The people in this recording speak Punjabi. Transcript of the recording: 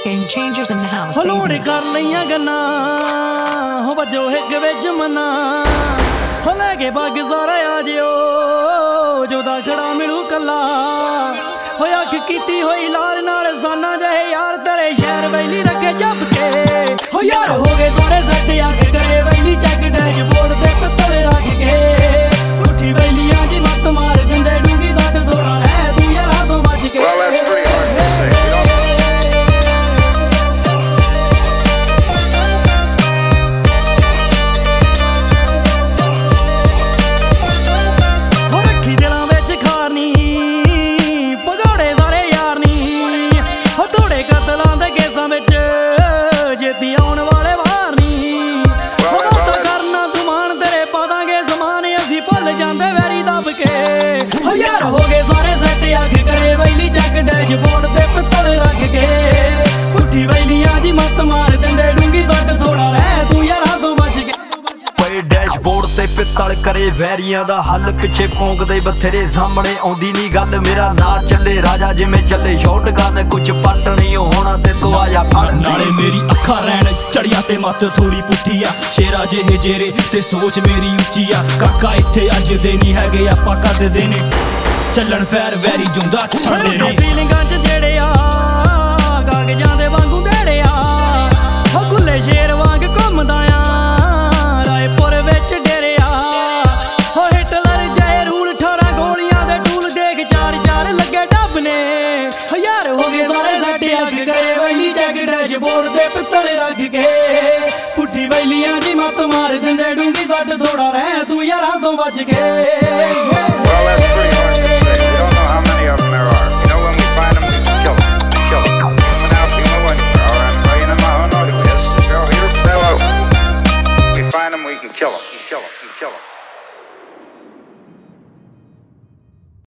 Game changers in the house. ਲੋੜ ਕਰ ਲਈਆਂ ਗੱਲਾਂ ਹੋ ਵਜੋ ਇੱਕ ਵਿੱਚ ਮਨਾ ਹੋ ਲੈ ਕੇ ਬੱਗ ਸਾਰਾ ਆ ਜਿਓ ਜੋ ਦਾ ਖੜਾ ਮਿਲੂ ਕੱਲਾ ਹੋ ਅੱਖ ਕੀਤੀ ਹੋਈ ਲਾਲ ਨਾਲ ਸਾਨਾ ਜਹੇ ਯਾਰ ਤੇਰੇ ਸ਼ਹਿਰ ਵੈਲੀ ਰੱਖੇ ਜੱਪ ਕੇ ਹੋ ਯਾਰ ਹੋ ਗਏ ਸਾਰੇ ਸੱਟ ਅੱਖ ਕਰੇ ਵੈਲੀ ਚੱਕ ਡੈਸ਼ਬੋਰਡ ਤੇ ਪਿੱਤਲ ਰੱਖ ਕੇ ਉੱਠੀ ਵੈਲੀਆਂ ਜੀ ਮੱਤ ਮਾਰ ਦਿੰਦੇ ਡੂੰਗੀ ਸੱਟ ਥੋੜਾ ਹੈ ਤੂੰ ਯਾਰਾਂ ਤੋਂ ਬਚ ਕੇ ਛੇਤੀ ਆਉਣ ਵਾਲੇ ਵਾਰ ਨੀ ਹਵਾਤਾ ਕਰਨਾ ਤੂੰ ਮਾਣ ਤੇਰੇ ਪਾਦਾਂਗੇ ਸਮਾਨ ਅਸੀਂ ਭੁੱਲ ਜਾਂਦੇ ਵੈਰੀ ਦੱਬ ਕੇ ਹੋ ਯਾਰ ਹੋ ਗਏ ਸਾਰੇ ਸੈੱਟ ਅੱਖ ਕਰੇ ਵੈਲੀ ਚੱਕ ਡੈਸ਼ਬੋਰਡ ਤੇ ਪਿੱਤਲ ਰੱਖ ਕੇ ਪੁੱਠੀ ਵੈਲੀਆਂ ਜੀ ਮੱਤ ਮਾਰ ਦਿੰਦੇ ਡੂੰਗੀ ਸੱਟ ਥੋੜਾ ਰਹਿ ਤੂੰ ਯਾਰਾਂ ਤੋਂ ਬਚ ਕੇ ਪਏ ਡੈਸ਼ਬੋਰਡ ਤੇ ਪਿੱਤਲ ਕਰੇ ਵੈਰੀਆਂ ਦਾ ਹੱਲ ਪਿੱਛੇ ਭੌਂਕਦੇ ਬਥੇਰੇ ਸਾਹਮਣੇ ਆਉਂਦੀ ਨੀ ਗੱਲ ਮੇਰਾ ਨਾਂ ਚੱਲੇ ਰਾਜਾ ਜਿਵੇਂ ਚੱਲੇ ਸ਼ਾਟਗਨ ਕੁਝ ਪੱਟ ਨਹੀਂ ਹੋਣਾ ਤੇ ਤੂੰ ਆਜਾ ਫੜ ਨਾਲੇ ਮੇਰੀ ਅੱਖਾਂ ਰਹਿਣ ਚੜੀਆਂ ਤੇ ਮੱਤ ਥੋੜੀ ਪੁੱਠੀ ਆ ਸ਼ੇਰਾ ਜਿਹੇ ਜੇਰੇ ਤੇ ਸੋਚ ਮੇਰੀ ਉੱਚੀ ਆ ਕਾਕਾ ਇੱਥੇ ਅੱਜ ਦੇ ਨਹੀਂ ਹੈਗੇ ਆਪਾਂ ਕਰਦੇ ਨੇ ਚੱਲਣ ਫੈਰ ਵੈਰੀ ਜੁੰਦਾ ਛੱਡੇ ਨੇ ਫੀਲਿੰਗਾਂ ਚ ਜਿਹੜੇ ਆ ਕਾਗਜ਼ਾਂ ਦੇ ਵਾਂਗੂ ਦੇੜੇ ਆ ਹੋ ਖੁੱਲੇ ਸ਼ੇਰ ਵਾਂਗ ਘੁੰਮਦਾ ਆ ਰਾਏਪੁਰ ਵਿੱਚ ਡੇਰਿਆ ਹੋ ਹਿਟਲਰ ਜੈ ਰੂਲ 18 ਗੋਲੀਆਂ ਦੇ ਟੂਲ ਦੇਖ ਚਾਰ ਚਾਰ ਲੱਗੇ ਡੱਬ ਨੇ ਹੋ ਯਾਰ ਹੋ ਗਏ ਸਾਰੇ ਸੱਟ ਅੱਖ ਕਰੇ ਵੈਲੀ ਚੱਕ ਡੈਸ਼ਬੋਰਡ ਤੇ ਪਿੱਤਲ ਰੱਖ ਕੇ ਪੁੱਠੀ ਵੈਲੀਆਂ ਦੀ ਮੱਤ ਮਾਰ ਦਿੰਦੇ ਡੂੰਗੀ ਸੱਟ ਥੋੜਾ ਰਹਿ ਤੂੰ ਯਾਰਾਂ ਤੋਂ ਬਚ ਕੇ Kill him.